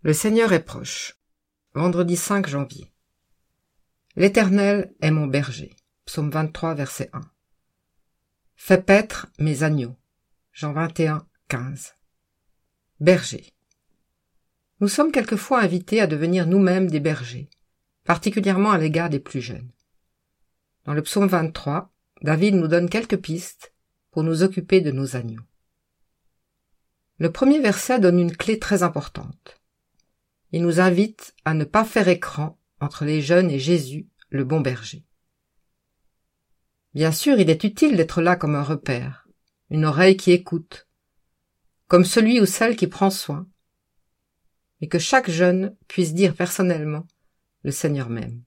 Le Seigneur est proche. Vendredi 5 janvier. L'Éternel est mon berger. Psaume 23, verset 1. Fais paître mes agneaux. Jean 21, 15. Berger. Nous sommes quelquefois invités à devenir nous-mêmes des bergers, particulièrement à l'égard des plus jeunes. Dans le psaume 23, David nous donne quelques pistes pour nous occuper de nos agneaux. Le premier verset donne une clé très importante. Il nous invite à ne pas faire écran entre les jeunes et Jésus, le bon berger. Bien sûr, il est utile d'être là comme un repère, une oreille qui écoute, comme celui ou celle qui prend soin, et que chaque jeune puisse dire personnellement le Seigneur m'aime.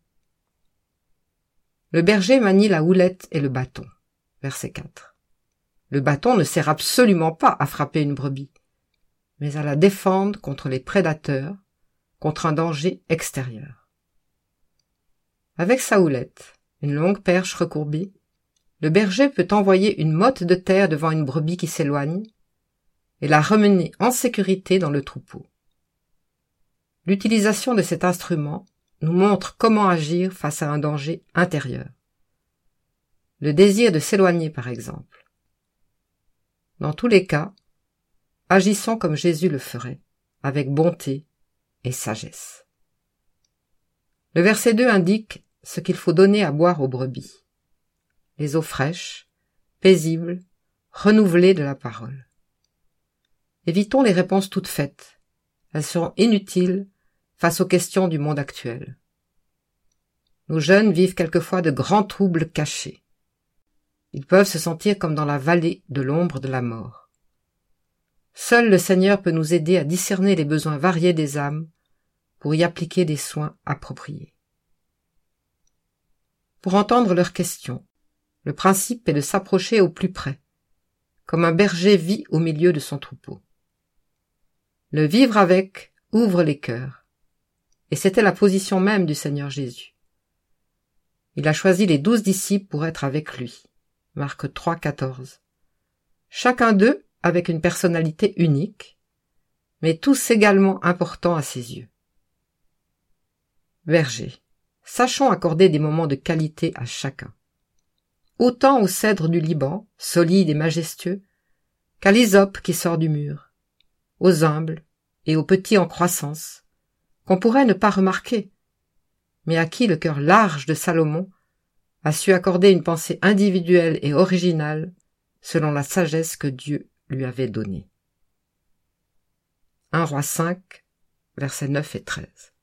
Le berger manie la houlette et le bâton. Verset 4. Le bâton ne sert absolument pas à frapper une brebis, mais à la défendre contre les prédateurs, contre un danger extérieur. Avec sa houlette, une longue perche recourbée, le berger peut envoyer une motte de terre devant une brebis qui s'éloigne et la ramener en sécurité dans le troupeau. L'utilisation de cet instrument nous montre comment agir face à un danger intérieur. Le désir de s'éloigner, par exemple. Dans tous les cas, agissons comme Jésus le ferait, avec bonté et sagesse. Le verset 2 indique ce qu'il faut donner à boire aux brebis. Les eaux fraîches, paisibles, renouvelées de la parole. Évitons les réponses toutes faites. Elles seront inutiles face aux questions du monde actuel. Nos jeunes vivent quelquefois de grands troubles cachés. Ils peuvent se sentir comme dans la vallée de l'ombre de la mort. Seul le Seigneur peut nous aider à discerner les besoins variés des âmes pour y appliquer des soins appropriés. Pour entendre leurs questions, le principe est de s'approcher au plus près, comme un berger vit au milieu de son troupeau. Le vivre avec ouvre les cœurs, et c'était la position même du Seigneur Jésus. Il a choisi les 12 disciples pour être avec lui. Marc 3, 14. Chacun d'eux avec une personnalité unique, mais tous également importants à ses yeux. Berger, sachons accorder des moments de qualité à chacun. Autant au cèdre du Liban, solide et majestueux, qu'à l'hysope qui sort du mur, aux humbles et aux petits en croissance, qu'on pourrait ne pas remarquer, mais à qui le cœur large de Salomon a su accorder une pensée individuelle et originale selon la sagesse que Dieu lui avait donnée. 1 Rois 5, versets 9 et 13.